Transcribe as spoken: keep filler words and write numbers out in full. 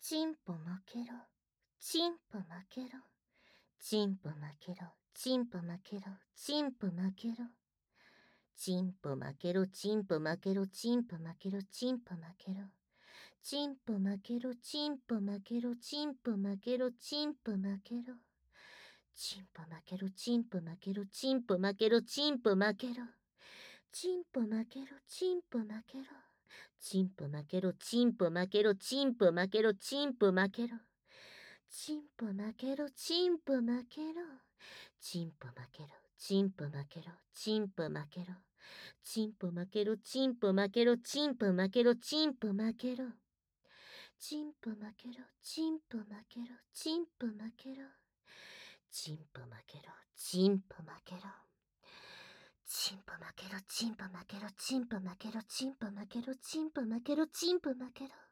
チンポ負けろ、チンポ負けろ、チンポ負けろ、チンポ負けろ、チンポ負けろ。チンポ負けろ、チンポ負けろ、チンポ負けろ、チンポ負けろ。チンポ負けろ、チンポ負けろ、チンポ負けろ、チンポ負けろ。チンポ負けろ、チンポ負けろ、チンポ負けろ、チンポ負けろ。チンポ負けろ、チンポ負けろ。チンポ負けろ、チンポ負けろ、チンポ負けろ、チンポ負けろ。チンポ負けろ、チンポ負けろ。チンポ負けろ、チンポ負けろ、チンポ負けろ。チンポ負けろ、チンポ負けろ、チンポ負けろ、チンポ負けろ。チンポ負けろ、チンポ負けろ、チンポ負けろ。チンポ負けろ、チンポ負けろ。チンポ負けろ、チンポ負けろ、チンポ負けろ、チンポ負けろ、チンポ負けろ、チンポ負けろ。